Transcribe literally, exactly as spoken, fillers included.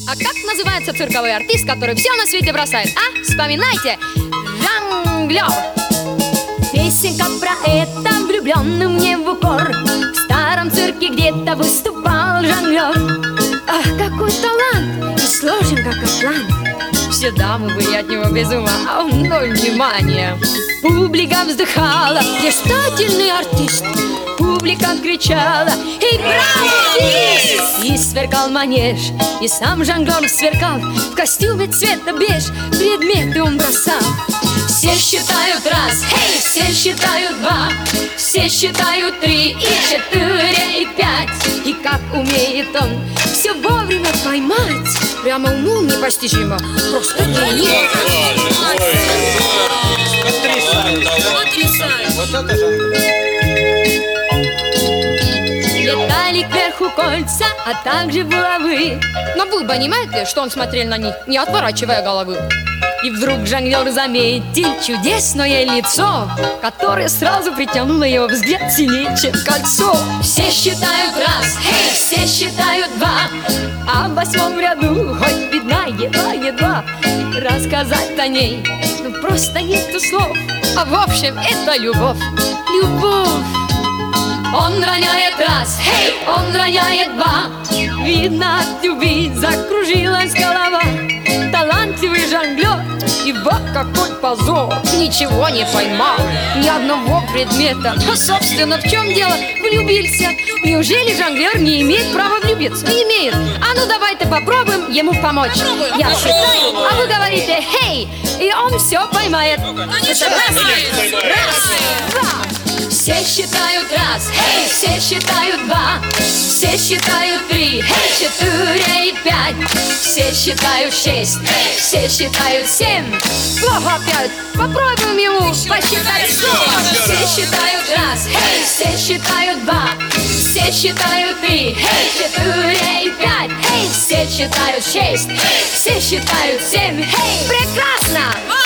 А как называется цирковой артист, который все на свете бросает? А? Вспоминайте! Жонглер! Песенка про это влюбленным не в укор. В старом цирке где-то выступал жонглер. Ах, какой талант! И сложен, как атлант. Все дамы были от него без ума, а он ноль внимания. Публика вздыхала, блистательный артист. Публика кричала: «Эй, браво, артист!» И сверкал манеж, и сам жонглер сверкал. В костюме цвета беж предметы он бросал. Все считают раз, эй, все считают два, все считают три и четыре и пять. И как умеет он все вовремя поймать, Прямо уму непостижимо, просто гений. Вот это жонглер. летали кверху кольца, а также булавы. Но вы понимаете, что он смотрел на них, не отворачивая головы? И вдруг жонглер заметил чудесное лицо, которое сразу притянуло его взгляд сильнее, чем кольцо. Все считают раз, эй, все считают два, а в восьмом ряду хоть видна едва-едва. Рассказать о ней, ну просто нету слов. А в общем, это любовь. Любовь. Он роняет раз, эй, он роняет два. Видно, от любви закружилась голова. Талантливый жонглер, и вот какой позор. Ничего не поймал, ни одного предмета. А собственно, в чем дело? Влюбился. Неужели жонглер не имеет права влюбиться? Имеет. А ну давайте попробуем ему помочь. Попробуем. Я Попробуем. считаю, а вы говорите «Хей!» и он все поймает. Ну ничего, раз, Раз, два. Все считают раз, эй, все считают два, все считают три, эй, четыре и пять, все считают шесть, эй, все считают семь. Плохо опять. Попробуем ему посчитать снова. Все считают раз, эй, все считают два, все считают три, эй, четыре и пять, эй, все считают шесть, эй, все считают семь, эй. Прекрасно!